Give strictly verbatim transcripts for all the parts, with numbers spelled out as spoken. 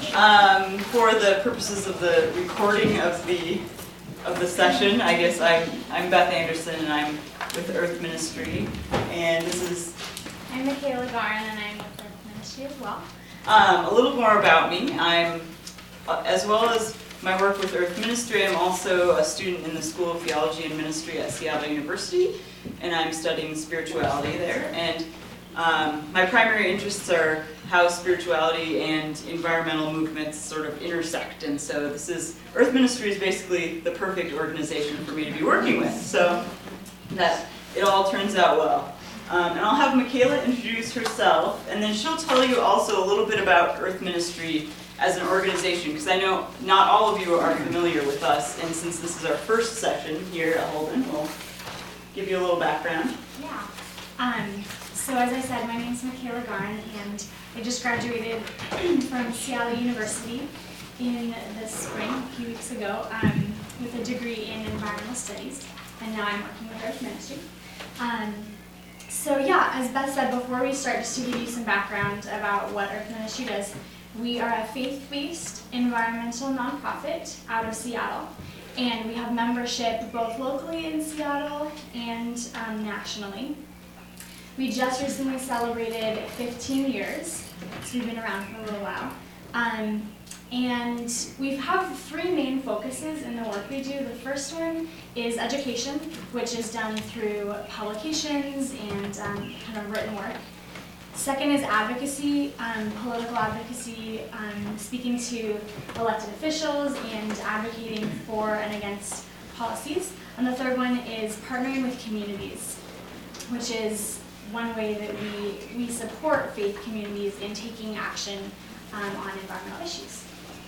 Um, for the purposes of the recording of the of the session, I guess I'm I'm Beth Anderson, and I'm with Earth Ministry, and this is. I'm Michaela Garn, and I'm with Earth Ministry as well. Um, a little more about me. I'm, uh, as well as my work with Earth Ministry, I'm also a student in the School of Theology and Ministry at Seattle University, and I'm studying spirituality there. And um, my primary interests are how spirituality and environmental movements sort of intersect. And so this is, Earth Ministry is basically the perfect organization for me to be working with. So that it all turns out well. Um, and I'll have Michaela introduce herself, and then she'll tell you also a little bit about Earth Ministry as an organization, because I know not all of you are familiar with us, and since this is our first session here at Holden, we'll give you a little background. Yeah. Um, so as I said, my name is Michaela Garn, and I just graduated from Seattle University in the spring, a few weeks ago, um, with a degree in environmental studies, and now I'm working with Earth Ministry. Um, So yeah, as Beth said, before we start, just to give you some background about what Earth Ministry does, we are a faith-based environmental nonprofit out of Seattle, and we have membership both locally in Seattle and um, nationally. We just recently celebrated fifteen years, so we've been around for a little while. Um, And we have three main focuses in the work we do. The first one is education, which is done through publications and um, kind of written work. Second is advocacy, um, political advocacy, um, speaking to elected officials and advocating for and against policies. And the third one is partnering with communities, which is one way that we, we support faith communities in taking action um, on environmental issues.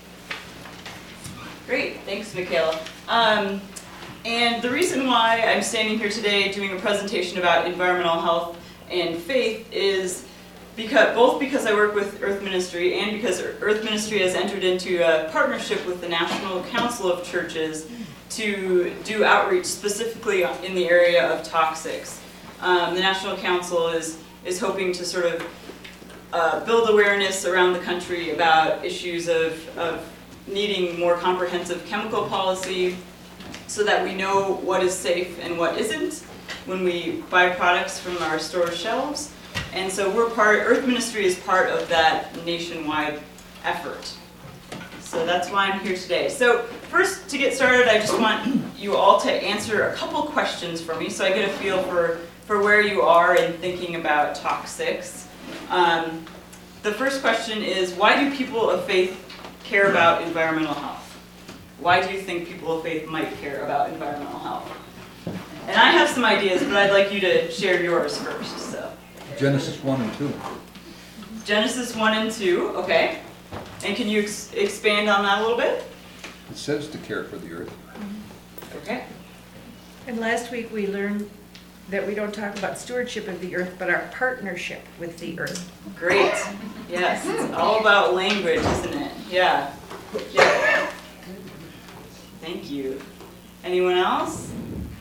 Great, thanks, Michaela. Um, and the reason why I'm standing here today doing a presentation about environmental health and faith is because both because I work with Earth Ministry and because Earth Ministry has entered into a partnership with the National Council of Churches to do outreach specifically in the area of toxics. Um, the National Council is, is hoping to sort of uh, build awareness around the country about issues of, of needing more comprehensive chemical policy so that we know what is safe and what isn't when we buy products from our store shelves. And so we're part, Earth Ministry is part of that nationwide effort. So that's why I'm here today. So first, to get started, I just want you all to answer a couple questions for me so I get a feel for, for where you are in thinking about toxics. Um, the first question is, why do people of faith care about environmental health? Why do you think people of faith might care about environmental health? And I have some ideas, but I'd like you to share yours first. So, Genesis one and two. Genesis one and two, okay. And can you ex expand on that a little bit? It says to care for the earth. Okay. And last week we learned that we don't talk about stewardship of the earth, but our partnership with the earth. Great. Yes, it's all about language, isn't it? Yeah. Yeah. Thank you. Anyone else?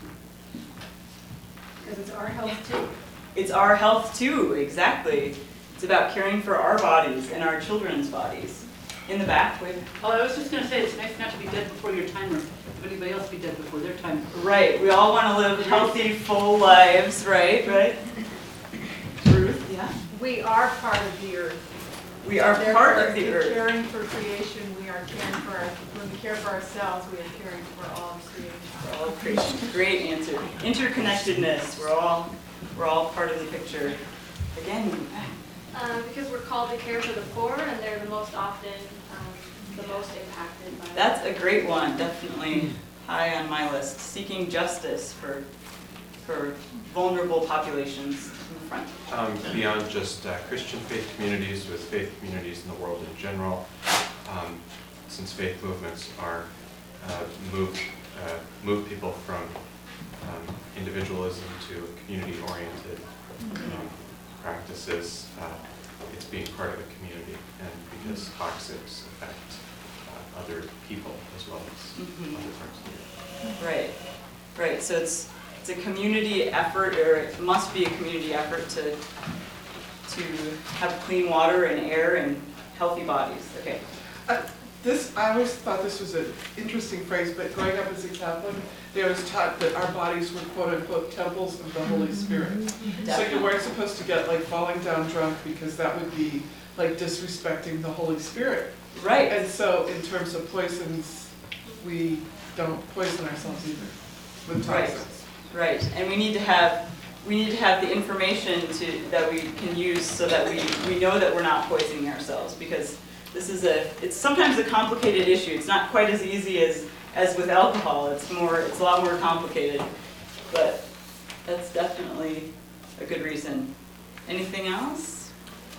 Because it's our health too. It's our health too, exactly. It's about caring for our bodies and our children's bodies. In the back, wait. Oh, I was just going to say, it's nice not to be dead before your time, or if anybody else be dead before their time. Right, we all want to live healthy, full lives, right? Right? Ruth, yeah? We are part of the earth. We are Therefore, part of the in earth. caring for creation, we are caring for, our, when we care for ourselves, we are caring for all of creation. We're all creation. Great answer. Interconnectedness. We're all, we're all part of the picture. Again, Um, because we're called to care for the poor, and they're the most often um, the most impacted by that's a great one. Definitely high on my list. Seeking justice for for vulnerable populations in the front. Um, beyond just uh, Christian faith communities, with faith communities in the world in general, um, since faith movements are uh, move uh, move people from um, individualism to community-oriented um, practices, uh, it's being part of a community, and because toxics affect uh, other people as well as mm-hmm. other parts of the earth. Right, right. So it's it's a community effort, or it must be a community effort to to have clean water and air and healthy bodies. Okay. Uh, This, I always thought this was an interesting phrase, but growing up as a Catholic, they always taught that our bodies were quote-unquote temples of the Holy Spirit. So you weren't supposed to get like falling down drunk because that would be like disrespecting the Holy Spirit. Right. And so in terms of poisons, we don't poison ourselves either with Right. toxins. Right, and we need to have, we need to have the information to, that we can use so that we, we know that we're not poisoning ourselves, because this is a, it's sometimes a complicated issue. It's not quite as easy as, as with alcohol. It's more, it's a lot more complicated, but that's definitely a good reason. Anything else?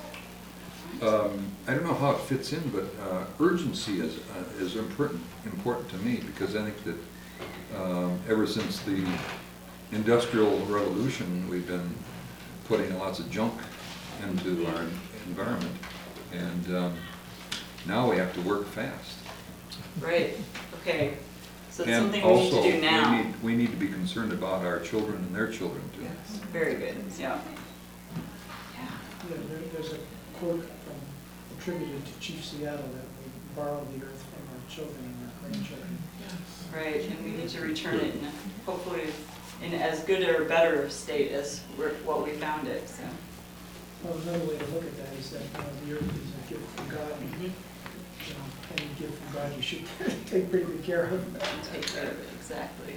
Um, I don't know how it fits in, but uh, urgency is, uh, is important, important to me, because I think that um, ever since the Industrial Revolution, we've been putting lots of junk into our environment, and um, now we have to work fast. Right, okay. So it's And something we need to also, do now. we need, we need to be concerned about our children and their children too. Yes. Very good, yeah. Yeah, there, there's a quote from, attributed to Chief Seattle that we borrow the earth from our children and our grandchildren. Right, and we need to return it in, hopefully, in as good or better state as we're, what we found it, so. Well, another way to look at that is that, you know, the earth is a gift from God, and, Mhm. you know, any gift from God you should take pretty good care of. Take care of it, exactly.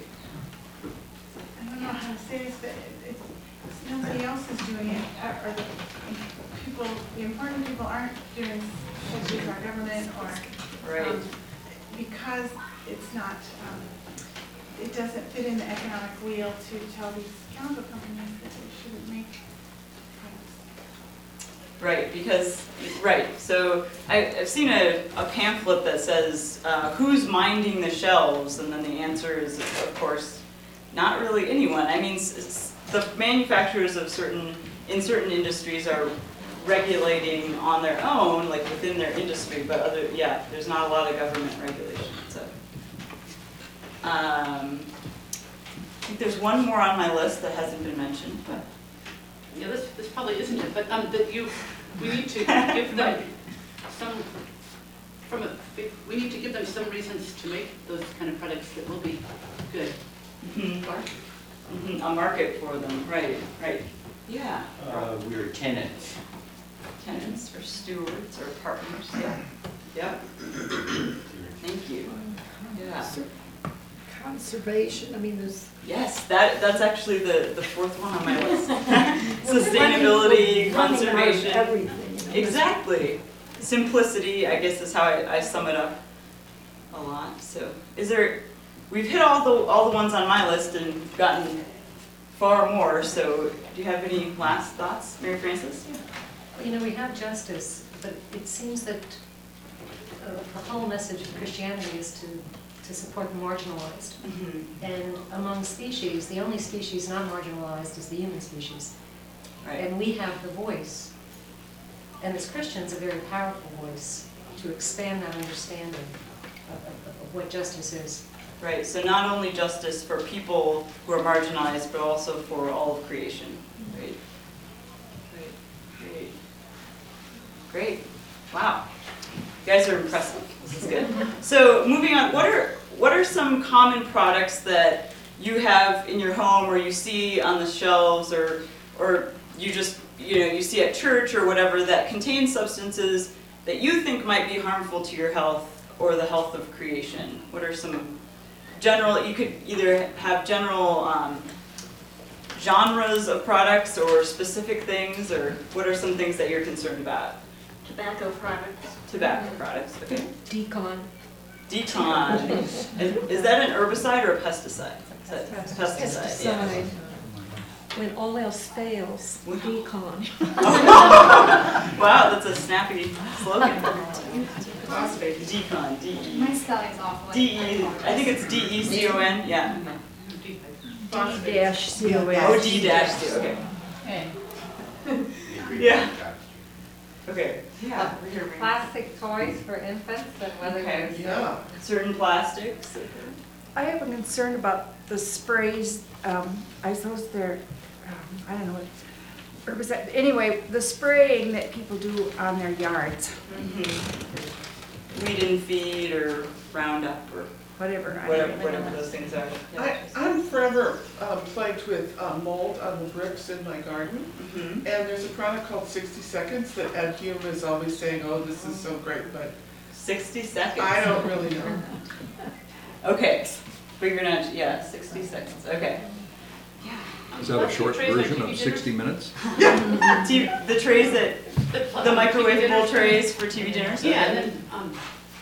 I don't know how to say this, but it- it's, nobody else is doing it, or or the people, the important people aren't doing such as our government or. Right, um, Because it's not, um, it doesn't fit in the economic wheel to tell these chemical companies that they shouldn't make products. right, because, right, so I, I've seen a, a pamphlet that says, uh, who's minding the shelves? And then the answer is, of course, not really anyone. I mean, s- s- the manufacturers of certain, in certain industries are regulating on their own, like within their industry, but other, yeah, there's not a lot of government regulation, so. Um, I think there's one more on my list that hasn't been mentioned, but. Yeah, this, this probably isn't it, but, um, that you, we need to give them some, from a, we need to give them some reasons to make those kind of products that will be good. Mhm. Or- Mhm, a market for them, right, right. Yeah, Uh, we're tenants. tenants or stewards or partners, yeah, yeah, thank you. Yeah, Conservation, I mean, there's. yes, that, that's actually the, the fourth one on my list. Sustainability, Running out of conservation. everything, you know. Exactly. Simplicity, I guess is how I, I sum it up a lot, so. Is there, we've hit all the, all the ones on my list and gotten far more, so do you have any last thoughts, Mary Frances? You know, we have justice, but it seems that uh, the whole message of Christianity is to, to support the marginalized. Mhm. And among species, the only species not marginalized is the human species. Right, And we have the voice. And as Christians, a very powerful voice to expand that understanding of, of, of what justice is. right, so not only justice for people who are marginalized, but also for all of creation, right? Great, great. Great, wow. You guys are impressive, this is good. So moving on, what are, what are some common products that you have in your home or you see on the shelves or, or you just, you know, you see at church or whatever that contain substances that you think might be harmful to your health or the health of creation? What are some general, you could either have general um, genres of products or specific things, or what are some things that you're concerned about? Tobacco products. Tobacco products, okay. Decon. Decon. Is, is that an herbicide or a pesticide? Is that pesticide, yeah. Pesticide. When all else fails, decon. Wow, that's a snappy slogan. Decon, D E. My spelling's awful. D E, I think it's D E C O N, yeah. D dash C O S. Oh, D dash C, okay. Yeah. Okay. Yeah. Plastic toys for infants and whether Okay. there's Yeah. Certain plastics. I have a concern about the sprays, um, I suppose they're, um, I don't know what, herbicide, anyway, the spraying that people do on their yards. Mhm. weed and feed or Roundup or Whatever. I whatever, don't even whatever know. those things are. I, I'm forever um, plagued with uh, mold on the bricks in my garden. Mhm. And there's a product called sixty seconds that Ed Hume is always saying, oh, this is so great, but sixty seconds. I don't really know. Okay, figuring out, yeah, sixty seconds, okay. Is that a short version of sixty minutes? T- The trays that, The the T V microwavable dinners. trays for T V dinners? Yeah, okay. and then, um,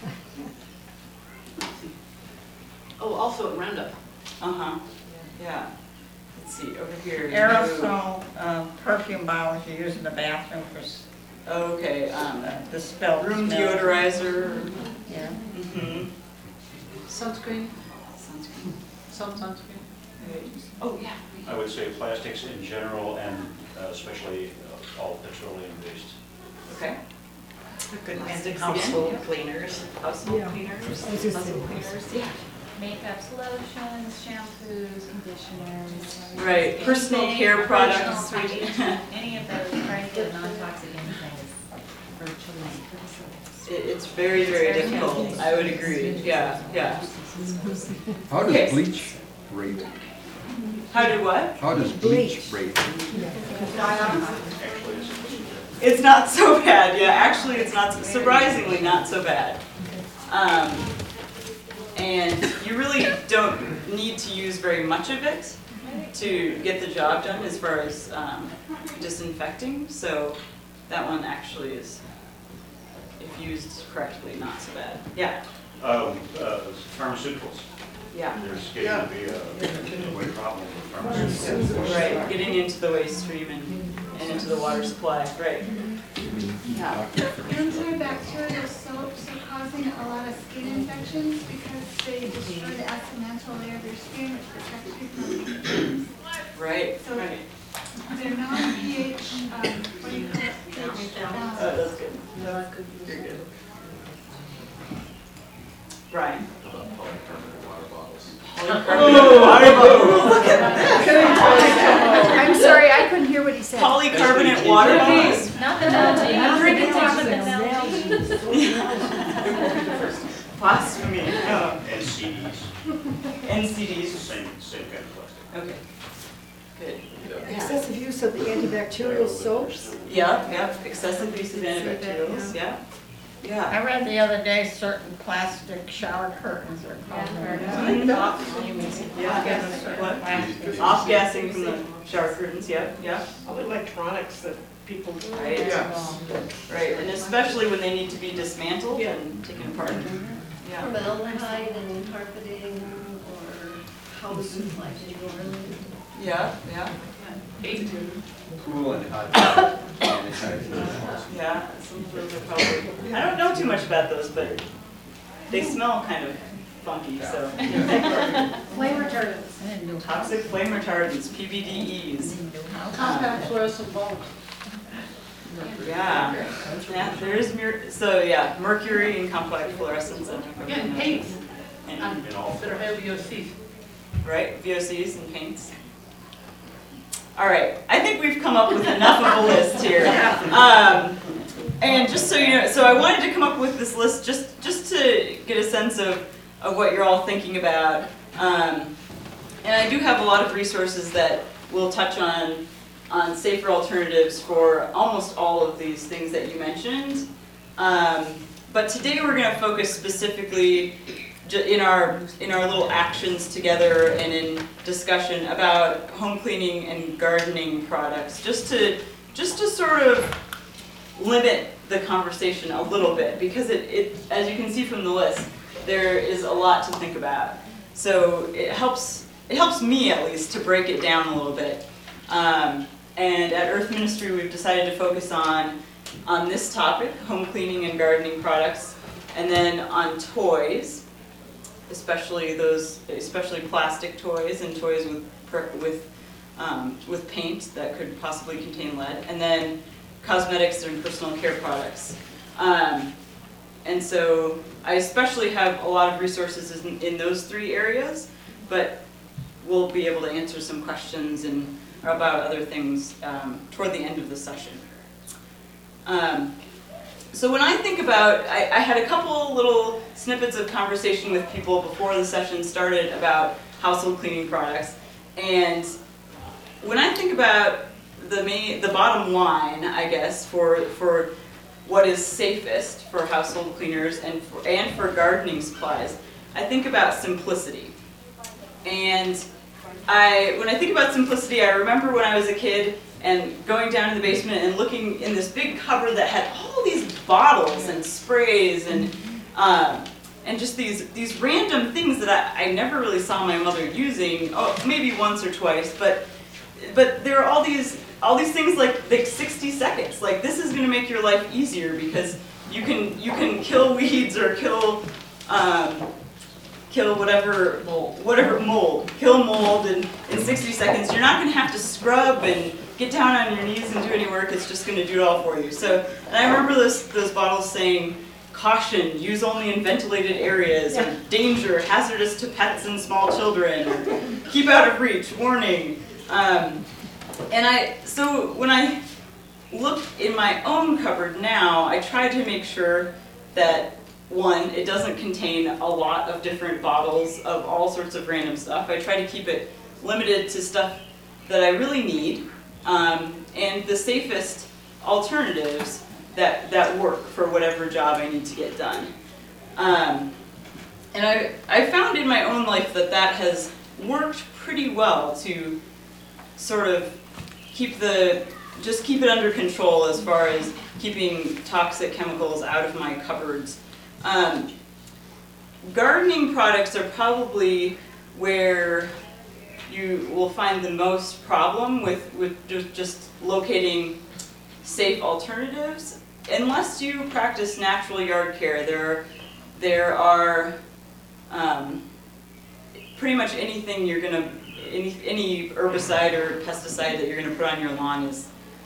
let's see. Oh, also at Roundup. Uh-huh, yeah. Let's see, over here. Aerosol uh, perfume bottles you use in the bathroom for s- Okay, um, uh, the smell. room smell. deodorizer. Yeah. Mm-hmm. Sunscreen, Sunscreen. some sunscreen. Oh, yeah. I would say plastics in general and uh, especially uh, all petroleum-based. Okay. Good Plastics household again. cleaners. Household Yeah. cleaners, I was just household saying. cleaners, yeah. Makeups, lotions, shampoos, conditioners. Right, personal anything, care products. personal hygiene, Any of those, trying to get non-toxic anything is virtually impossible. It, it's very, very difficult, I would agree, yeah, yeah. How Okay. does bleach rate? How do what? How does bleach rate? Actually, it's It's not so bad, yeah, actually, it's not, surprisingly not so bad. Um, and you really don't need to use very much of it to get the job done as far as um, disinfecting, so that one actually is, if used correctly, not so bad. Yeah, um, uh, pharmaceuticals. yeah, There's getting to be a, a big problem with pharmaceuticals. right, getting into the waste stream and, and into the water supply, right. Yeah. Antibacterial soaps are causing a lot of skin infections because they destroy the accidental layer of your skin, which protects you from germs. Right, So- right. They're non-pH, um, what do you call it? pH Oh, balanced. that's good. You're good. Brian? Oh, I'm sorry, I couldn't hear what he said. Polycarbonate water bottles? Not the Nalgene. I'm drinking Not some the of Nalgene. Blasphemy. Oh. And C Ds, N C it's the Ds. same, same kind of plastic. Okay. Good. Excessive use of the antibacterial soaps. Yeah, yeah, excessive use of antibacterials, yeah. Yeah. I read the other day certain plastic shower curtains are called. Mhm. Yeah. What? Off-gassing from the shower curtains, yeah, yeah. All electronics that people. Right. Yes. Right, and especially when they need to be dismantled Yeah. and taken apart. Yeah. Formaldehyde and carpeting or house supply. Yeah, yeah, Cool and hot. yeah. Some of those are probably, I don't know too much about those, but they smell kind of funky, so. Flame retardants. Toxic flame retardants, P B D Es. Compact fluorescent bulbs. Yeah, yeah, there is, mer- so yeah, mercury and complex fluorescents. I don't know if Yeah, everyone and knows. paints, And- um, In all. that are heavy O Cs. Right, V O Cs and paints. All right, I think we've come up with enough of a list here. Um, and just so you know, so I wanted to come up with this list just, just to get a sense of, of what you're all thinking about. Um, and I do have a lot of resources that will touch on, on safer alternatives for almost all of these things that you mentioned. Um, but today we're going to focus specifically in our in our little actions together and in discussion about home cleaning and gardening products, just to just to sort of limit the conversation a little bit, because it, it as you can see from the list, there is a lot to think about. So it helps it helps me at least to break it down a little bit. Um, and at Earth Ministry, we've decided to focus on on this topic, home cleaning and gardening products, and then on toys. Especially those, especially plastic toys and toys with with um, with paint that could possibly contain lead, and then cosmetics and personal care products. Um, and so I especially have a lot of resources in, in those three areas, but we'll be able to answer some questions and about other things um, toward the end of the session. Um, so when I think about, I, I had a couple little snippets of conversation with people before the session started about household cleaning products, and when I think about the main, the bottom line, I guess, for for what is safest for household cleaners and for, and for gardening supplies, I think about simplicity. And I, when I think about simplicity, I remember when I was a kid and going down to the basement and looking in this big cupboard that had all these bottles and sprays and um, and just these these random things that I, I never really saw my mother using. Oh, maybe once or twice, but but there are all these all these things like like sixty seconds. Like, this is going to make your life easier because you can you can kill weeds or kill. Um, kill whatever mold, whatever mold, kill mold in, in sixty seconds. You're not going to have to scrub and get down on your knees and do any work. It's just going to do it all for you. So, and I remember those, those bottles saying, caution, use only in ventilated areas, or danger, hazardous to pets and small children, or keep out of reach, warning. Um, and I, so when I look in my own cupboard now, I try to make sure that one, it doesn't contain a lot of different bottles of all sorts of random stuff. I try to keep it limited to stuff that I really need, um, and the safest alternatives that, that work for whatever job I need to get done. Um, and I, I found in my own life that that has worked pretty well to sort of keep the, just keep it under control as far as keeping toxic chemicals out of my cupboards. Um, gardening products are probably where you will find the most problem with, with just, just locating safe alternatives. Unless you practice natural yard care, there, there are um, pretty much anything you're going to, any, any herbicide or pesticide that you're going to put on your lawn is,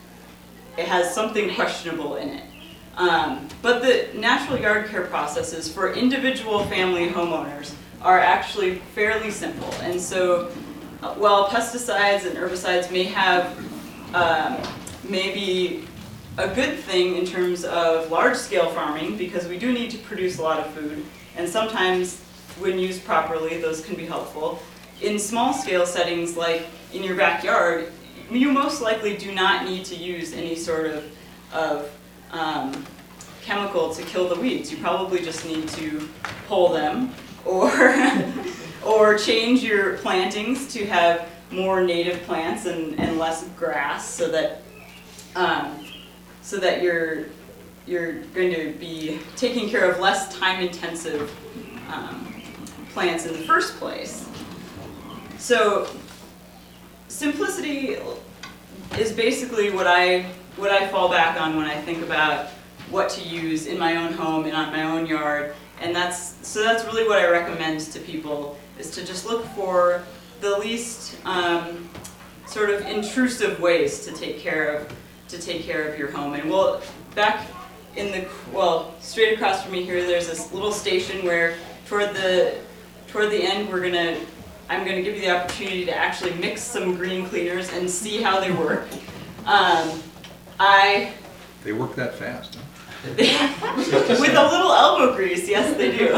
it has something questionable in it. Um, but the natural yard care processes for individual family homeowners are actually fairly simple. And so uh, while pesticides and herbicides may have um, maybe a good thing in terms of large-scale farming, because we do need to produce a lot of food, and sometimes when used properly those can be helpful. In small-scale settings like in your backyard, you most likely do not need to use any sort of, of Um, chemical to kill the weeds. You probably just need to pull them or or change your plantings to have more native plants and, and less grass, so that um, so that you're you're going to be taking care of less time-intensive um, plants in the first place. So simplicity is basically what I what I fall back on when I think about what to use in my own home and on my own yard. And that's, so that's really what I recommend to people, is to just look for the least um, sort of intrusive ways to take care of, to take care of your home. And we'll, back in the, well, straight across from me here, there's this little station where toward the, toward the end we're gonna, I'm gonna give you the opportunity to actually mix some green cleaners and see how they work. Um, I They work that fast, huh? with a little elbow grease, yes they do.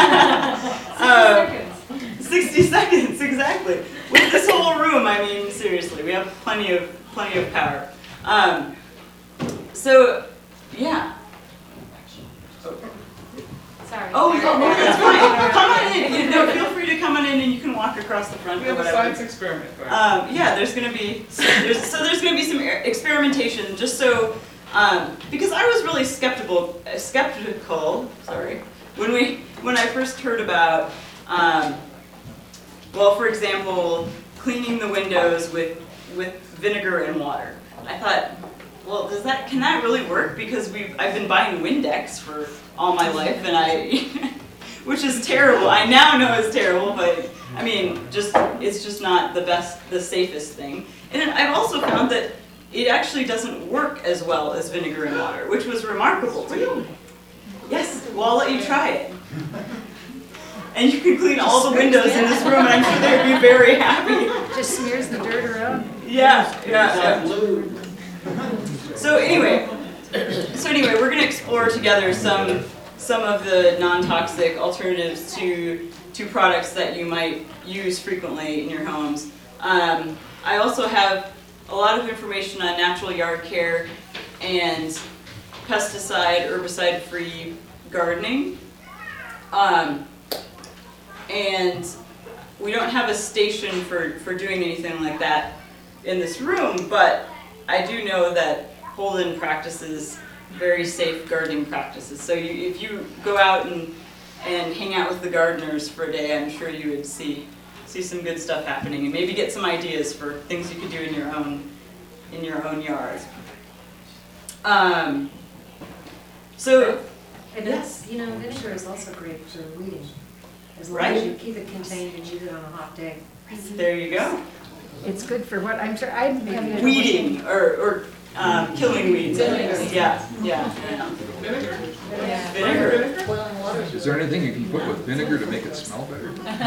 um, sixty seconds, exactly. With this whole room, I mean, seriously, we have plenty of plenty of power. Um, so, yeah. Sorry. Oh, no, no, that's fine. Come on in. You know, feel free to come on in, and you can walk across the front. We have or a whatever. science experiment going. Um, yeah, there's going to be so there's, so there's going to be some experimentation, just so um, because I was really skeptical uh, skeptical. Sorry, when we when I first heard about um, well, for example, cleaning the windows with with vinegar and water. I thought, well, does that can that really work? Because we I've been buying Windex for all my life, and I, which is terrible. I now know it's terrible, but I mean, just it's just not the best, the safest thing. And I've also found that it actually doesn't work as well as vinegar and water, which was remarkable to me. Yes, well, I'll let you try it. And you can clean all the windows in this room, and I'm sure they'd be very happy. Just smears the dirt around. Yeah, yeah. yeah. So anyway, so anyway, we're going to explore together some some of the non-toxic alternatives to to products that you might use frequently in your homes. Um, I also have a lot of information on natural yard care and pesticide, herbicide-free gardening. Um, and we don't have a station for, for doing anything like that in this room, but I do know that Holden practices very safe gardening practices. So you, if you go out and, and hang out with the gardeners for a day, I'm sure you would see see some good stuff happening, and maybe get some ideas for things you could do in your own in your own yard. Um, so, And yes. it's, you know, vinegar is also great for weeding, as long Right. as you keep it contained and use it on a hot day. There you go. It's good for what, I'm sure, I'm having. a- Weeding or, or um, killing weeds. Vinegar. Yeah, yeah. Vinegar? Vinegar. Boiling water. Is there anything you can put with vinegar to make it smell better?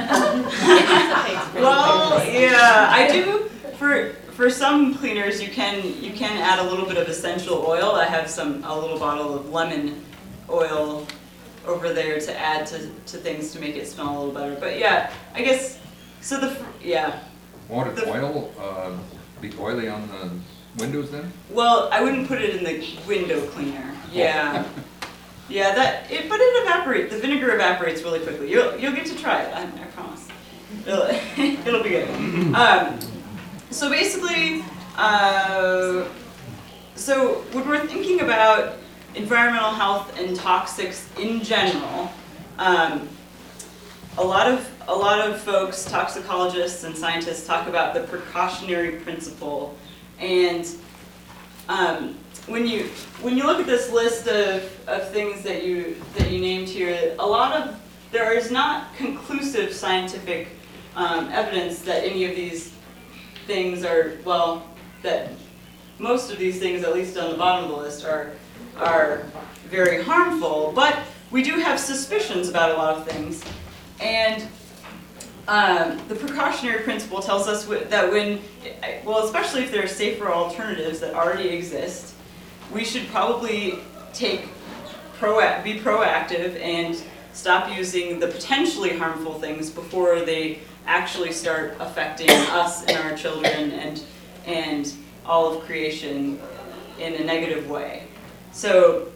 Well, yeah, I do. For for some cleaners, you can you can add a little bit of essential oil. I have some a little bottle of lemon oil over there to add to to things to make it smell a little better. But yeah, I guess so. The fr- yeah. Won't it The- oil, uh, be oily on the windows then? Well, I wouldn't put it in the window cleaner. Yeah. Yeah, that, it, but it evaporates, the vinegar evaporates really quickly. You'll, you'll get to try it, I, I promise. It'll, it'll be good. Um, so basically, uh, so when we're thinking about environmental health and toxics in general, um, a lot of a lot of folks, toxicologists and scientists, talk about the precautionary principle. And um, when you when you look at this list of, of things that you that you named here, a lot of there is not conclusive scientific um, evidence that any of these things are, well, that most of these things, at least on the bottom of the list, are are very harmful. But we do have suspicions about a lot of things, and Um, the precautionary principle tells us w- that when, well, especially if there are safer alternatives that already exist, we should probably take proa- be proactive and stop using the potentially harmful things before they actually start affecting us and our children and and all of creation in a negative way. So,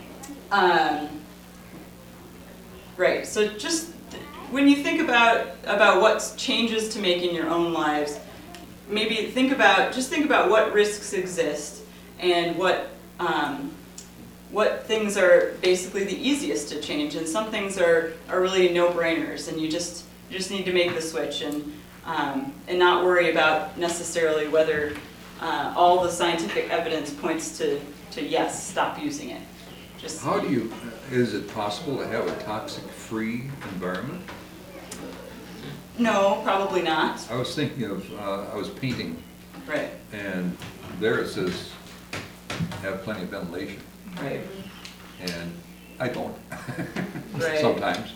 um, right. So just when you think about about what changes to make in your own lives, maybe think about just think about what risks exist and what um, what things are basically the easiest to change, and some things are are really no-brainers, and you just you just need to make the switch and um, and not worry about necessarily whether uh, all the scientific evidence points to to yes, stop using it. Just How do you, is it possible to have a toxic-free environment? no, probably not. I was thinking of, uh, I was painting, Right. and there it says, have plenty of ventilation, Right. and I don't, Right. sometimes.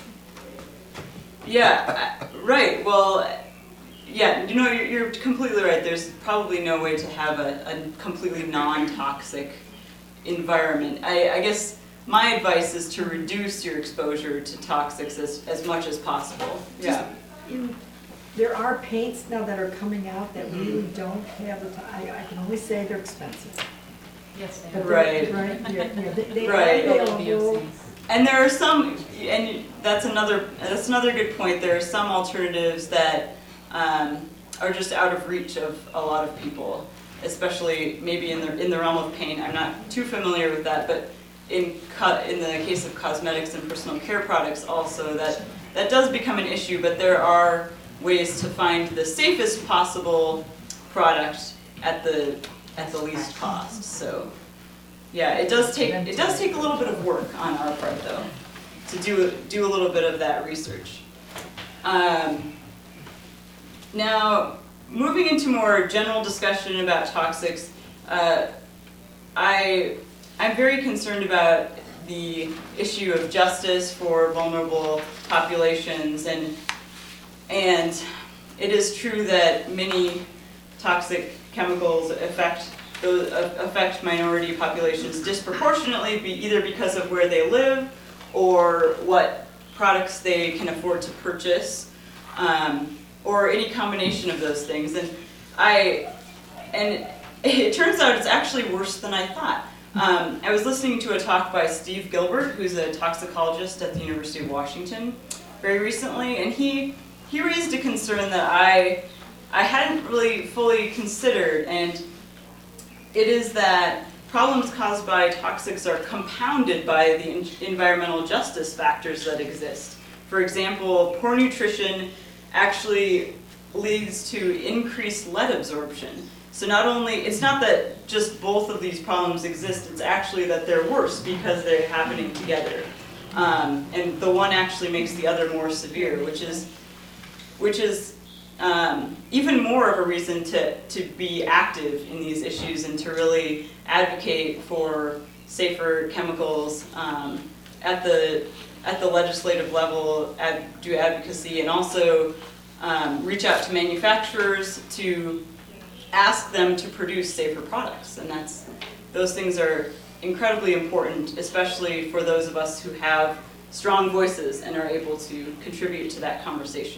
Yeah, uh, right. Well, yeah, you know, you're, you're completely right. There's probably no way to have a, a completely non-toxic environment. I, I guess my advice is to reduce your exposure to toxics as, as much as possible. Yeah. In- There are paints now that are coming out that really don't have, a t- I, I can only say they're expensive. Yes, they But are. they're- Right. Right, yeah, yeah, they, they are Right. available. And there are some, and that's another that's another good point. There are some alternatives that um, are just out of reach of a lot of people, especially maybe in the in the realm of paint. I'm not too familiar with that, but in co- in the case of cosmetics and personal care products, also that that does become an issue. But there are ways to find the safest possible product at the at the least cost. So. Yeah, it does take it does take a little bit of work on our part, though, to do do a little bit of that research. Um, now, moving into more general discussion about toxics, uh, I I'm very concerned about the issue of justice for vulnerable populations, and and it is true that many toxic chemicals affect those affect minority populations disproportionately, be either because of where they live or what products they can afford to purchase, um, or any combination of those things. And I, and it turns out it's actually worse than I thought. Um, I was listening to a talk by Steve Gilbert, who's a toxicologist at the University of Washington, very recently, and he he raised a concern that I I hadn't really fully considered, and it is that problems caused by toxics are compounded by the en- environmental justice factors that exist. For example, poor nutrition actually leads to increased lead absorption. So not only, it's not that just both of these problems exist, it's actually that they're worse because they're happening together. Um, and the one actually makes the other more severe, which is, which is um, even more of a reason to, to be active in these issues and to really advocate for safer chemicals um, at the at the legislative level, ad, do advocacy, and also um, reach out to manufacturers to ask them to produce safer products. And that's, those things are incredibly important, especially for those of us who have strong voices and are able to contribute to that conversation.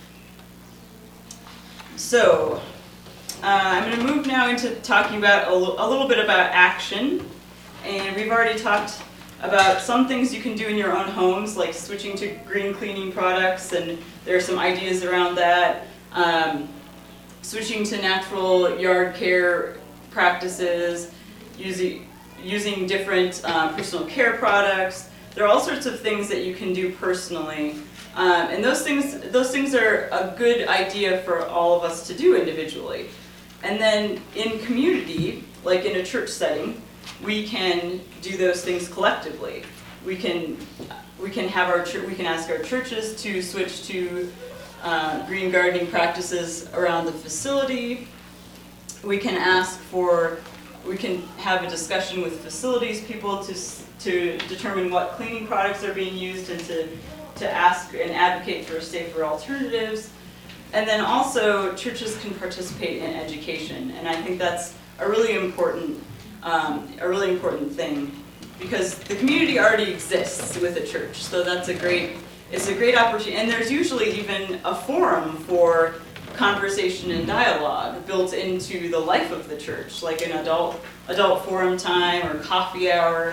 So, uh, I'm going to move now into talking about a, l- a little bit about action. And we've already talked about some things you can do in your own homes, like switching to green cleaning products, and there are some ideas around that. Um, switching to natural yard care practices, using, using different uh, personal care products. There are all sorts of things that you can do personally. Um, and those things, those things are a good idea for all of us to do individually. And then in community, like in a church setting, we can do those things collectively. We can, we can have our, we can ask our churches to switch to Uh, green gardening practices around the facility. We can ask for, we can have a discussion with facilities people to to determine what cleaning products are being used and to, to ask and advocate for safer alternatives. And then also churches can participate in education, and I think that's a really important um, a really important thing, because the community already exists with a church, so that's a great It's a great opportunity, and there's usually even a forum for conversation and dialogue built into the life of the church, like an adult adult forum time or coffee hour.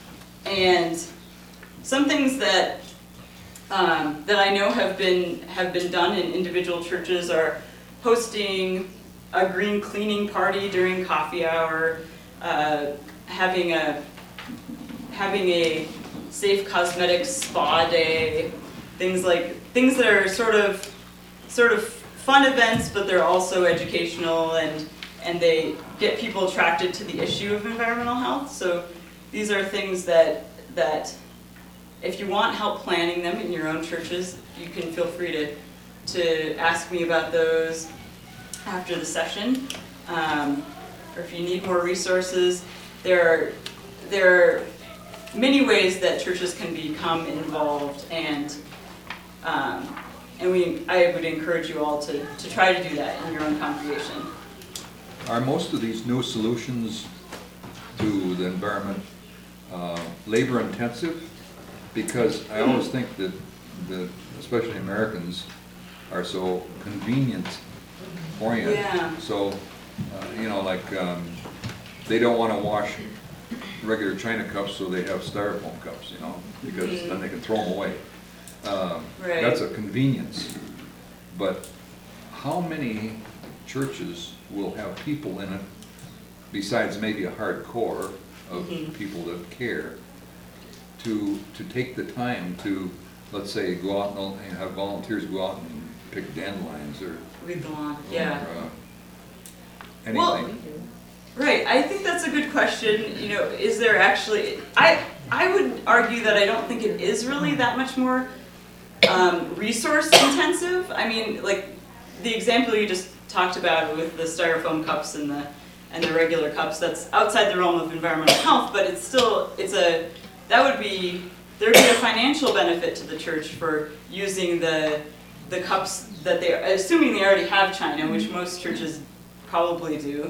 And some things that um, that I know have been have been done in individual churches are hosting a green cleaning party during coffee hour, uh, having a having a safe cosmetics spa day. Things like things that are sort of sort of fun events, but they're also educational, and and they get people attracted to the issue of environmental health. So these are things that that if you want help planning them in your own churches, you can feel free to to ask me about those after the session. Um, or if you need more resources, there are there are many ways that churches can become involved, and Um, and we, I would encourage you all to, to try to do that in your own congregation. Are most of these new solutions to the environment uh, labor intensive? Because I always think that, that especially Americans are so convenient oriented. Yeah. So, uh, you know, like um, they don't want to wash regular China cups, so they have styrofoam cups, you know, because mm-hmm. then they can throw them away. Um, right. That's a convenience, but how many churches will have people in it, besides maybe a hardcore of mm-hmm. people that care, to to take the time to, let's say, go out and have volunteers go out and pick dandelions or weed the lawn, yeah. Or, uh, anything. Well, right, I think that's a good question. You know, is there actually? I I would argue that I don't think it is really that much more Um, resource intensive. I mean, like the example you just talked about with the styrofoam cups and the and the regular cups, that's outside the realm of environmental health, but it's still, it's a, that would be, there would be a financial benefit to the church for using the the cups that they, assuming they already have China, which most churches probably do,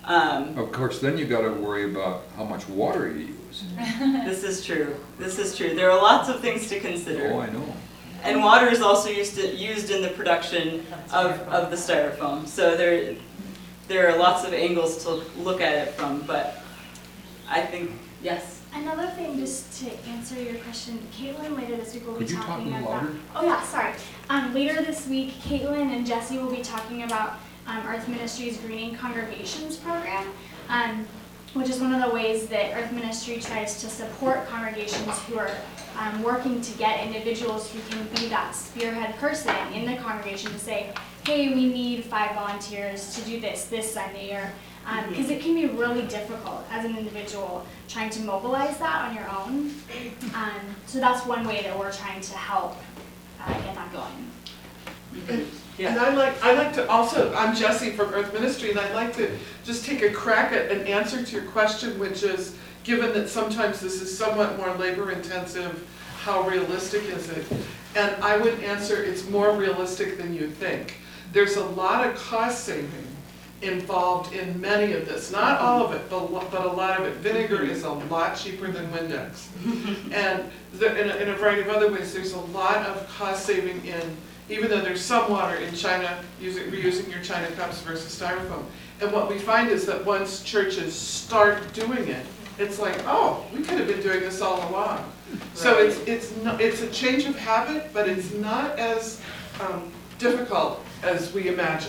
Um, Of course, then you gotta worry about how much water you use. this is true. This is true. There are lots of things to consider. Oh, I know. And water is also used to, used in the production of, of the styrofoam. So there there are lots of angles to look at it from, but I think, yes. Another thing, just to answer your question, Caitlin later this week will be Could you talk a talking little about. louder? Oh yeah, sorry. Um, later this week, Caitlin and Jesse will be talking about um, Earth Ministry's Greening Congregations program, um, which is one of the ways that Earth Ministry tries to support congregations who are um, working to get individuals who can be that spearhead person in the congregation to say, hey, we need five volunteers to do this this Sunday, or because um, it can be really difficult as an individual trying to mobilize that on your own. Um, so that's one way that we're trying to help uh, get that going. And, Yeah. and I like, I like to also, I'm Jessie from Earth Ministry, and I'd like to just take a crack at an answer to your question, which is, given that sometimes this is somewhat more labor intensive, how realistic is it? And I would answer, it's more realistic than you think. There's a lot of cost saving involved in many of this. Not all of it, but but a lot of it. Vinegar is a lot cheaper than Windex. And the, in, a, in a variety of other ways, there's a lot of cost saving in, even though there's some water in China, using, reusing your China cups versus styrofoam. And what we find is that once churches start doing it, it's like, oh, we could have been doing this all along. So Right. it's, it's, no, it's a change of habit, but it's not as um, difficult as we imagine.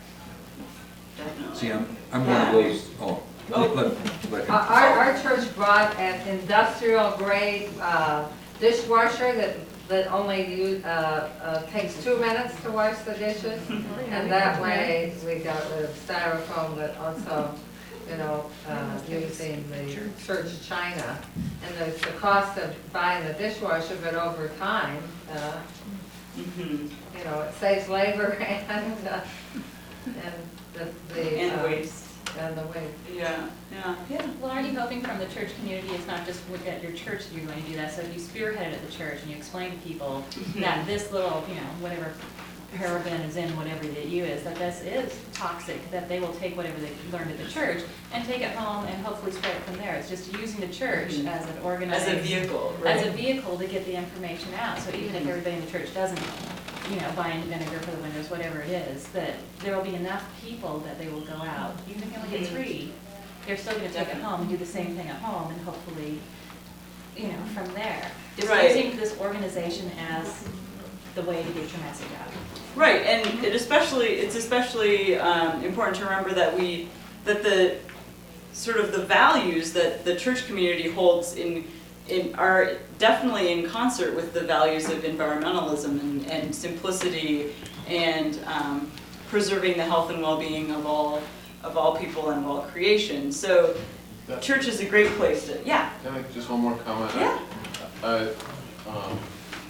Definitely. See, I'm, I'm one of those, oh, let, let, let him. Our, our church brought an industrial grade uh, dishwasher that, that only use, uh, uh, takes two minutes to wash the dishes. And that way we got rid of styrofoam, but also, you know, uh, using the church china. And there's the cost of buying the dishwasher, but over time, uh, Mm-hmm. you know, it saves labor and, uh, and the, the. And uh, waste. And the waste. Yeah, yeah. Yeah. Well, aren't you hoping from the church community, it's not just with- at your church that you're going to do that, so if you spearhead it at the church and you explain to people that this little, you know, whatever paraben is in whatever that you is, that this is toxic, that they will take whatever they learned at the church and take it home and hopefully spread it from there. It's just using the church Mhm. as an organized. As a vehicle, right? As a vehicle to get the information out, so even if everybody in the church doesn't, you know, buy vinegar for the windows, whatever it is, that there will be enough people that they will go out, even if you only get three, they're still gonna take it home and do the same thing at home and hopefully, you know, from there. Just Right. using this organization as the way to get your message out. Right, and it especially, it's especially um, important to remember that we, that the, sort of the values that the church community holds in, in, are definitely in concert with the values of environmentalism and, and simplicity and um, preserving the health and well-being of all, of all people and of all creation. So That- church is a great place to, yeah. Can I, just one more comment? Yeah. I, um,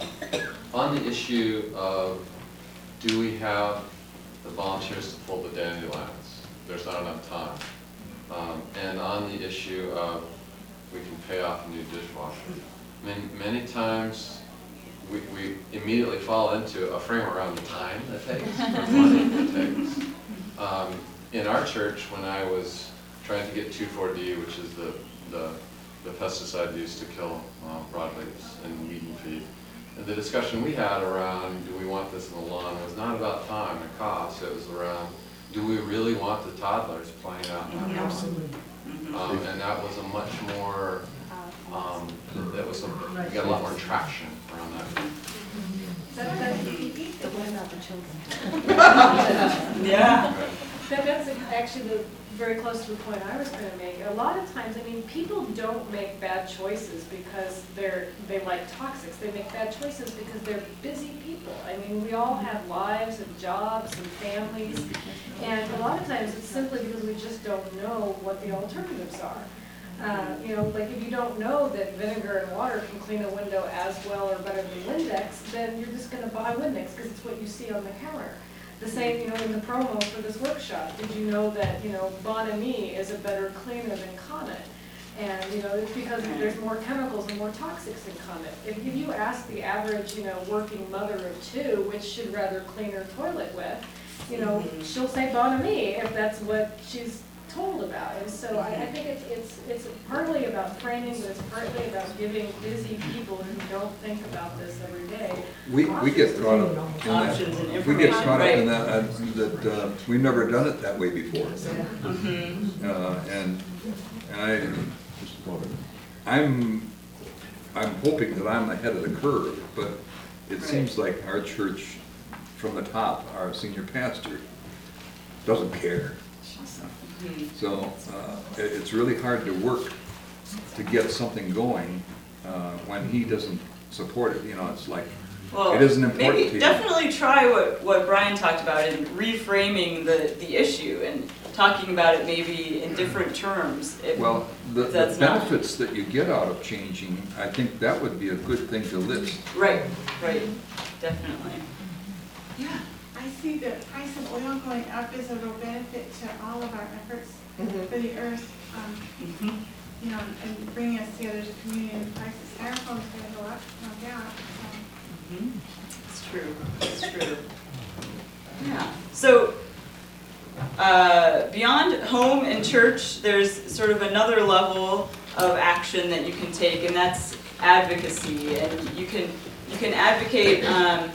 on the issue of, do we have the volunteers to pull the dandelions? There's not enough time. Um, and on the issue of, we can pay off a new dishwasher. Many, many times, we, we immediately fall into a frame around the time it takes, or money it takes. Um, in our church, when I was trying to get two four D, which is the, the, the pesticide used to kill uh, broadleaves and weed and feed, and the discussion we had around, do we want this in the lawn, was not about time and cost, it was around, do we really want the toddlers playing out in that lawn? Absolutely. Um, and that was a much more, um, that was, a, we got a lot more traction around that. But what about the children? Yeah. Right. That, that's actually the, very close to the point I was going to make. A lot of times, I mean, people don't make bad choices because they're, they like toxics. They make bad choices because they're busy people. I mean, we all have lives and jobs and families. And a lot of times, it's simply because we just don't know what the alternatives are. Uh, you know, like if you don't know that vinegar and water can clean a window as well or better than Windex, then you're just going to buy Windex because it's what you see on the counter. The same, you know, in the promo for this workshop. Did you know that, you know, Bon Ami is a better cleaner than Comet? And, you know, it's because there's more chemicals and more toxics in Comet. If, if you ask the average, you know, working mother of two, which she'd rather clean her toilet with, you know, she'll say Bon Ami if that's what she's told about. And so I, I think it's, it's, it's partly about framing, but it's partly about giving busy people who don't think about this every day. We, we get caught up in Options and that, we get information, caught up in right. that, uh, that, uh, we've never done it that way before. Mhm. Uh, and, and I, I'm, I'm hoping that I'm ahead of the curve, but it seems like our church, from the top, our senior pastor, doesn't care. So, uh, it, it's really hard to work to get something going, uh, when he doesn't support it, you know, it's like, Well, it isn't important maybe to you. definitely try what, what Brian talked about in reframing the, the issue and talking about it maybe in different terms. If, Well, the, if the that's not benefits that you get out of changing, I think that would be a good thing to list. right, right, definitely. Yeah, I see the price of oil going up is a real benefit to all of our efforts for the earth, um, Mhm. you know, and bringing us together as a community. And the price of styrofoam is going to go up, no doubt. So. Mhm. It's true, it's true. Yeah, so uh, beyond home and church, there's sort of another level of action that you can take, and that's advocacy. And you can you can advocate um,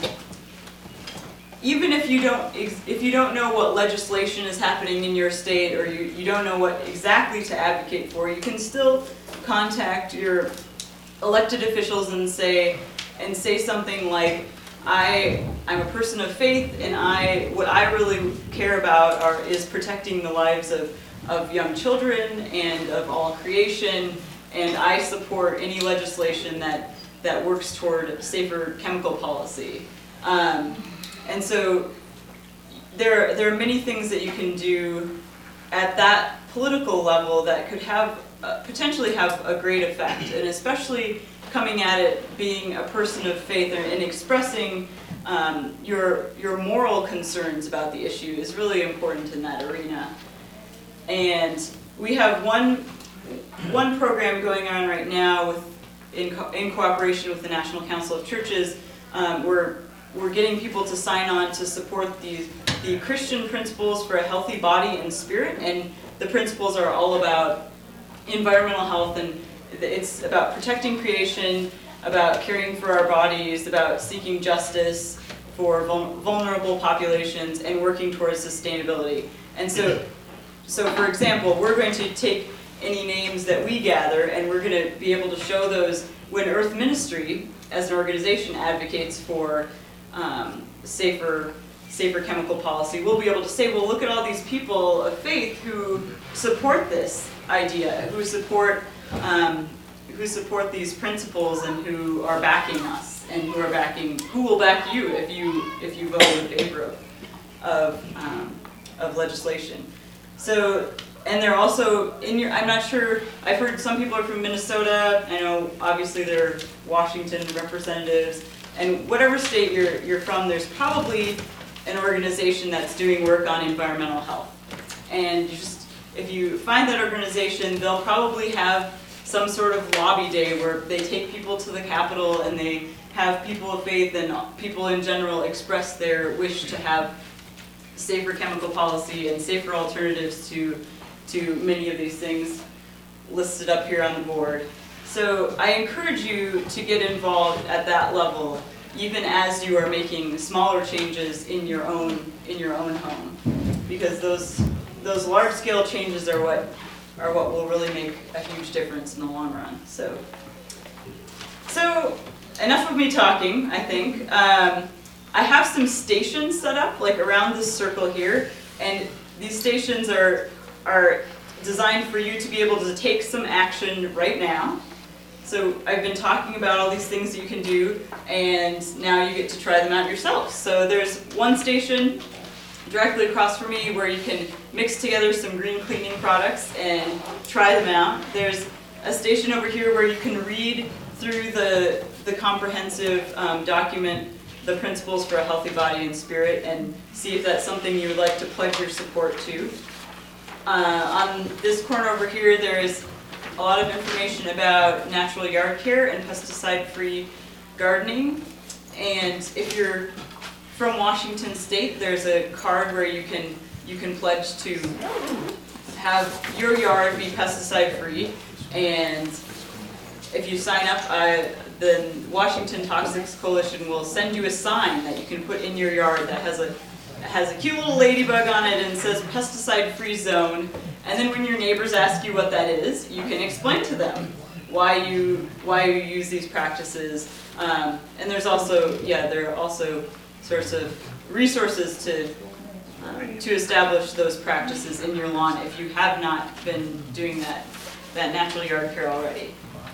even if you don't if you don't know what legislation is happening in your state, or you, you don't know what exactly to advocate for. You can still contact your elected officials and say and say something like, I, I'm a person of faith, and I, what I really care about are, is protecting the lives of, of young children and of all creation, and I support any legislation that, that works toward safer chemical policy. Um, and so there, there are many things that you can do at that political level that could have, uh, potentially have a great effect, and especially coming at it being a person of faith and expressing um, your, your moral concerns about the issue is really important in that arena. And we have one, one program going on right now with, in, co in cooperation with the National Council of Churches. Um, we're, we're getting people to sign on to support the, the Christian principles for a healthy body and spirit, and the principles are all about environmental health, and it's about protecting creation, about caring for our bodies, about seeking justice for vul vulnerable populations, and working towards sustainability. And so, so for example, we're going to take any names that we gather, and we're going to be able to show those when Earth Ministry, as an organization, advocates for um, safer, safer chemical policy. We'll be able to say, well, look at all these people of faith who support this idea, who support Um, who support these principles and who are backing us, and who are backing, who will back you if you if you vote in favor of of, um, of legislation. So, and they're also in your. I'm not sure. I've heard some people are from Minnesota. I know obviously they're Washington representatives, and whatever state you're you're from, there's probably an organization that's doing work on environmental health, and you just. If you find that organization, they'll probably have some sort of lobby day where they take people to the Capitol and they have people of faith and people in general express their wish to have safer chemical policy and safer alternatives to, to many of these things listed up here on the board. So I encourage you to get involved at that level, even as you are making smaller changes in your own, in your own home, because those Those large-scale changes are what are what will really make a huge difference in the long run. So, so enough of me talking, I think. Um, I have some stations set up, like around this circle here, and these stations are are designed for you to be able to take some action right now. So I've been talking about all these things that you can do, and now you get to try them out yourself. So there's one station directly across from me where you can mix together some green cleaning products and try them out. There's a station over here where you can read through the, the comprehensive um, document, The Principles for a Healthy Body and Spirit, and see if that's something you would like to pledge your support to. Uh, on this corner over here, there's a lot of information about natural yard care and pesticide-free gardening. And if you're from Washington State, there's a card where you can you can pledge to have your yard be pesticide-free, and if you sign up, uh, the Washington Toxics Coalition will send you a sign that you can put in your yard that has a has a cute little ladybug on it and says pesticide-free zone. And then when your neighbors ask you what that is, you can explain to them why you why you use these practices. Um, and there's also yeah there are also sorts of resources to um, to establish those practices in your lawn if you have not been doing that that natural yard care already.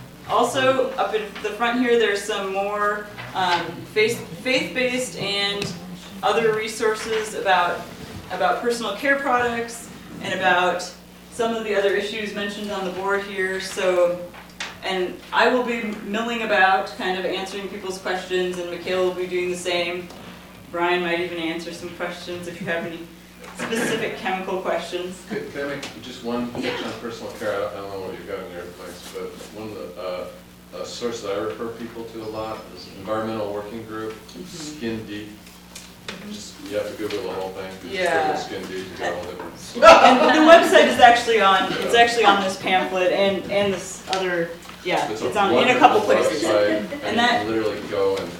Also, up in the front here, there's some more um, faith, faith-based and other resources about, about personal care products and about some of the other issues mentioned on the board here. So, and I will be milling about, kind of answering people's questions, and Mikhail will be doing the same. Brian might even answer some questions if you have any specific chemical questions. Could, could I make just one pitch on personal care? I don't, I don't know what you've got in your place, but one of the uh, uh, sources I refer people to a lot is Environmental Working Group, mm-hmm. Skin Deep. Just, you have to Google the whole thing. Yeah. Just Skin Deep, you get all different. And the website is actually on. It's actually on this pamphlet and and this other. Yeah, it's, it's on in a couple places. And, and that you literally go and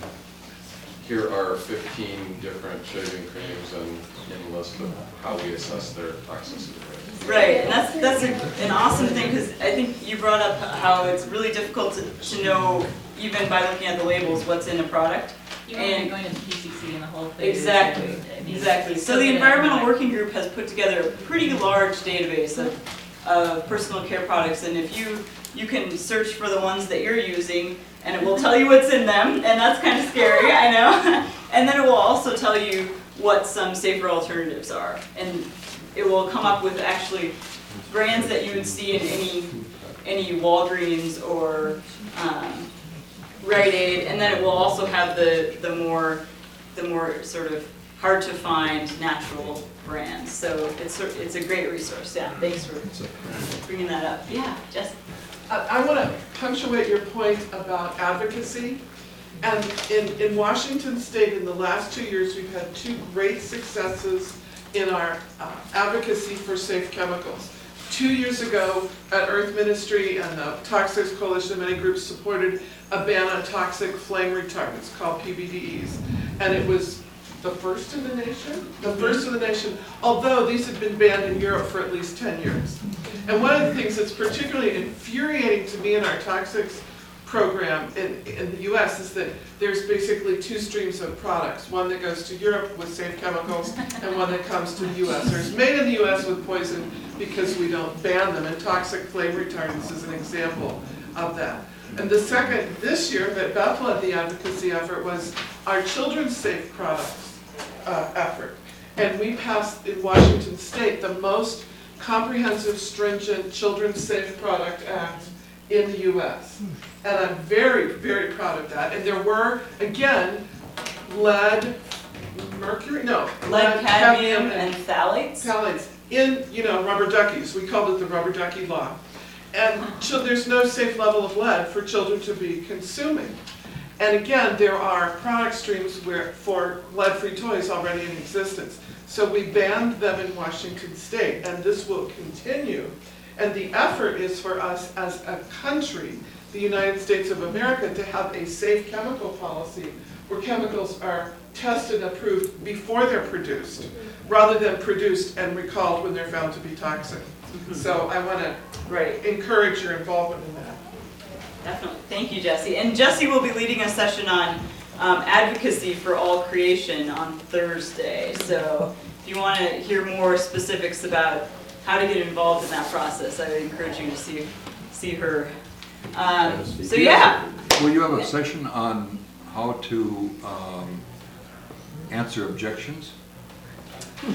here are fifteen different shaving creams and a list of how we assess their toxicity rate. Right, and that's that's a, an awesome thing, because I think you brought up how it's really difficult to, to know, even by looking at the labels, what's in a product. You and going into P C C and the whole thing. Exactly, exactly. So the Environmental Working Group has put together a pretty large database of, of personal care products, and if you you can search for the ones that you're using, and it will tell you what's in them, and that's kind of scary, I know. And then it will also tell you what some safer alternatives are, and it will come up with actually brands that you would see in any any Walgreens or um, Rite Aid, and then it will also have the the more the more sort of hard to find natural brands. So it's it's a great resource. Yeah, thanks for bringing that up. Yeah, Jess. I, I want to punctuate your point about advocacy. And in, in Washington State, in the last two years, we've had two great successes in our uh, advocacy for safe chemicals. Two years ago, at Earth Ministry and the Toxics Coalition, many groups supported a ban on toxic flame retardants called P B D Es. And it was the first in the nation? The first in the nation, although these had been banned in Europe for at least ten years. And one of the things that's particularly infuriating to me in our toxics program in, in the U S is that there's basically two streams of products. One that goes to Europe with safe chemicals and one that comes to the U S. There's made in the U S with poison because we don't ban them, and toxic flame retardants is an example of that. And the second, this year, that Beth led the advocacy effort, was our children's safe products uh, effort. And we passed in Washington State the most comprehensive, stringent Children's Safe Product Act in the U S. And I'm very, very proud of that. And there were, again, lead, mercury, no. Lead, cadmium, and phthalates. Phthalates in, you know, rubber duckies. We called it the rubber ducky law. And so there's no safe level of lead for children to be consuming. And again, there are product streams where, for lead-free toys already in existence. So we banned them in Washington State, and this will continue. And the effort is for us as a country, the United States of America, to have a safe chemical policy where chemicals are tested and approved before they're produced, rather than produced and recalled when they're found to be toxic. Mm-hmm. So I want to right. encourage your involvement in that. Definitely. Thank you, Jesse. And Jesse will be leading a session on um, advocacy for all creation on Thursday. So if you want to hear more specifics about how to get involved in that process, I would encourage you to see see her. Um, so yeah. Will you have a session on how to um, answer objections? I've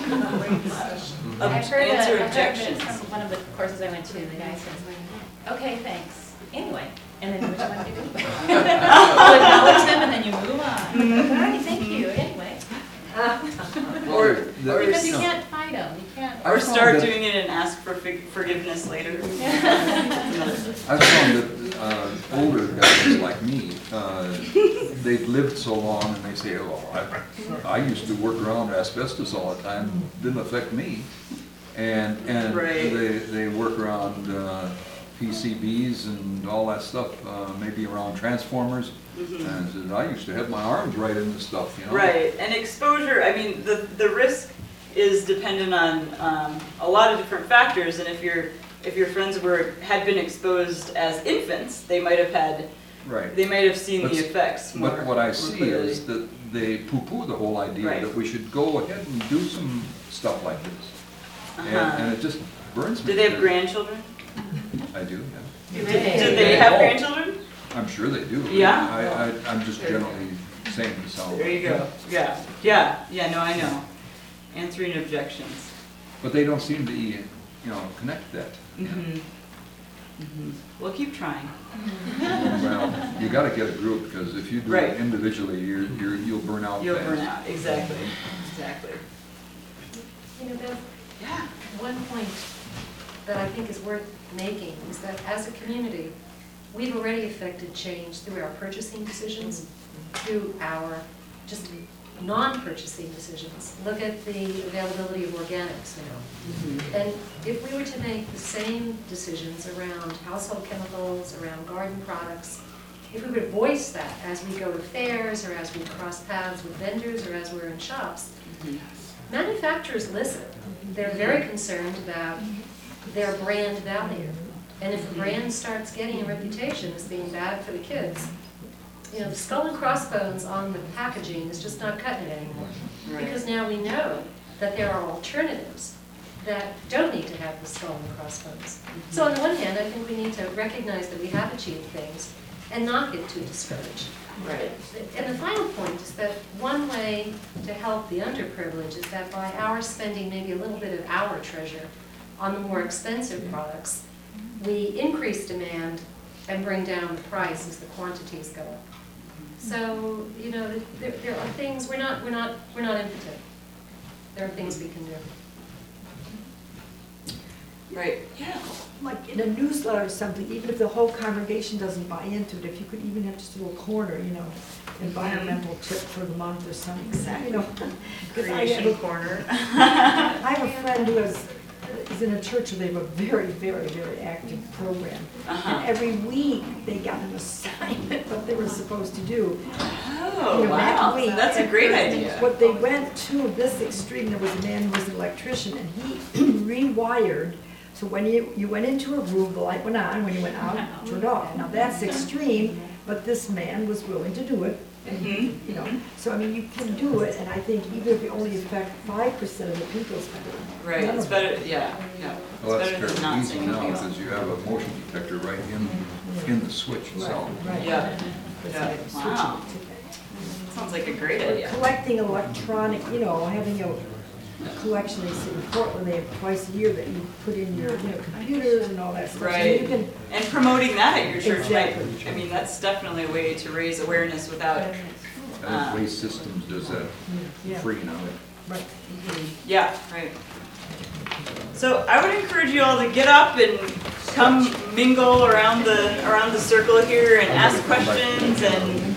heard, answer a, objections. I've heard from one of the courses I went to, the guy says, okay, thanks. Anyway, and then which one do you do? You acknowledge them and then you move on. All right, thank you, anyway. or, or because you can't fight them. You can't. Or start doing it and ask for forgiveness later. I've found that uh, older guys like me, uh, they've lived so long and they say, oh, I, I used to work around asbestos all the time, didn't affect me. And, and Right. they, they work around uh, P C Bs and all that stuff, uh, maybe around transformers. Mhm. And I said, I used to have my arms right into stuff, you know? Right, and exposure, I mean, the, the risk is dependent on um, a lot of different factors, and if your if your friends were had been exposed as infants, they might have had, Right. they might have seen But the s- effects more. But what I more see clearly. is that they poo-poo the whole idea Right. that we should go ahead and do some stuff like this. And, Uh-huh. and it just burns me. Do they have that- grandchildren? I do, yeah. Do do they have grandchildren? I'm sure they do. Yeah? I, I, I'm just generally saying so. There you go. Yeah, yeah, yeah, no, I know. Answering objections. But they don't seem to, you know, connect that. Mm-hmm. Mm-hmm. We'll keep trying. Well, you gotta get a group, because if you do Right. it individually, you're, you're, you'll burn out You'll fast. burn out, exactly, exactly. You know, Beth, Yeah. one point that I think is worth making is that as a community, we've already affected change through our purchasing decisions, through our just non-purchasing decisions. Look at the availability of organics now. And if we were to make the same decisions around household chemicals, around garden products, if we would voice that as we go to fairs, or as we cross paths with vendors, or as we're in shops, manufacturers listen. They're very concerned about their brand value. And if a brand starts getting a reputation as being bad for the kids, you know, the skull and crossbones on the packaging is just not cutting it anymore. Right. Because now we know that there are alternatives that don't need to have the skull and crossbones. So on the one hand, I think we need to recognize that we have achieved things and not get too discouraged. Right. And the final point is that one way to help the underprivileged is that by our spending maybe a little bit of our treasure on the more expensive products, we increase demand and bring down the price as the quantities go up. So, you know, there, there are things, we're not, we're not, we're not impotent. There are things we can do. Right, yeah. Like in a newsletter or something, even if the whole congregation doesn't buy into it, if you could even have just a little corner, you know, environmental tip for the month or something, you know. 'Cause I have Creation a- corner. I have a friend who is, is in a church where they have a very, very, very active program. Uh-huh. And every week, they got an assignment, what they were supposed to do. Oh, You know, that wow, week, that's a and great idea. What they went to this extreme, there was a man who was an electrician, and he rewired. So when you, you went into a room, the light went on, when you went out, it turned off. Now, that's extreme, but this man was willing to do it. And, Mhm. you know, so I mean, you can do it, and I think even if you only affect five percent of the people, it's better. Right, None it's of them. better, yeah, yeah. It's Well, that's better than not fairly easy saying now, anything else. because you have a motion detector right in, in the switch itself. Right. Yeah, It's yeah, like switching wow. it to- Sounds like a great Or idea. collecting electronic, you know, having a a collection, they say in Portland, they have twice a year that you put in your, you know, computers and all that stuff. So Right, you can- and promoting that at your church might, Exactly. I mean, that's definitely a way to raise awareness without, I think Waste Systems does that Yeah. free now. Right. yeah, right. So I would encourage you all to get up and come mingle around the, around the circle here and ask questions and